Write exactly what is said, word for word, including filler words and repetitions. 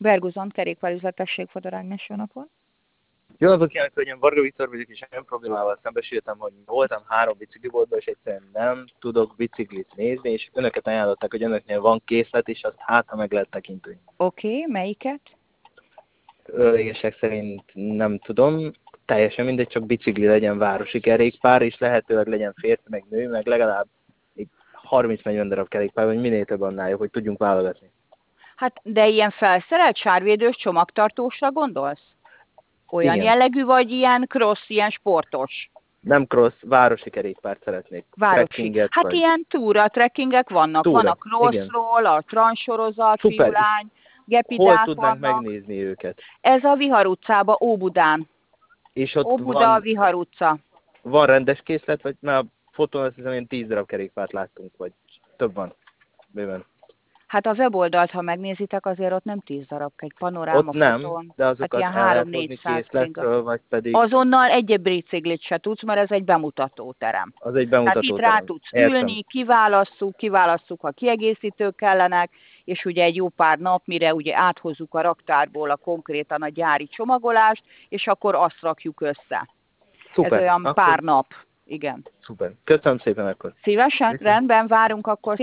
Berguzont kerékpárüzletesség Fodor Ágnes, jó napot. Jó napot kívánok, hölgyem, Varga Viktor vagyok, és olyan problémával szembesültem, hogy voltam három bicikliboltban, és egyszerűen nem tudok biciklit nézni, és önöket ajánlották, hogy önöknél van készlet, és azt hát, ha meg lehet tekinteni. Oké, okay, melyiket? Igazság szerint nem tudom, teljesen mindegy, csak bicikli legyen, városi kerékpár, és lehetőleg legyen férfi, meg nő, meg legalább harminc-negyven darab kerékpár, vagy minél több annál jobb, hogy tudjunk válogatni. Hát, de ilyen felszerelt, sárvédős, csomagtartósra gondolsz? Olyan Igen. jellegű, vagy ilyen cross, ilyen sportos? Nem cross, városi kerékpárt szeretnék. Városi. Hát vagy... ilyen túra trekkingek vannak. Túra. Van a crossról, a transorozat, Szuper. fiúlány, Hol gepidák tudnánk vannak. megnézni őket? Ez a Vihar utcában, Óbudán. És ott Óbuda, van, Vihar utca. van rendes készlet, vagy már a fotón azt hiszem, ilyen tíz darab kerékpárt láttunk, vagy több van. Bőven. Hát a weboldalt, ha megnézitek, azért ott nem tíz darab, egy panoráma Ott nem, fotón. de azokat Hát ilyen el lehet hozni három-négyszáz készletről, vagy pedig Azonnal egy biciklit se tudsz, mert ez egy bemutatóterem. az egy Tehát itt rá bemutatóterem. tudsz Értem. ülni, kiválasszuk, kiválasszuk, ha kiegészítők kellenek, és ugye egy jó pár nap, mire ugye áthozzuk a raktárból a konkrétan a gyári csomagolást, és akkor azt rakjuk össze. Szuper. Ez olyan Akkor... pár nap. Igen. Szuper. Köszönöm szépen akkor. Szívesen, Viszont. rendben, várunk akkor.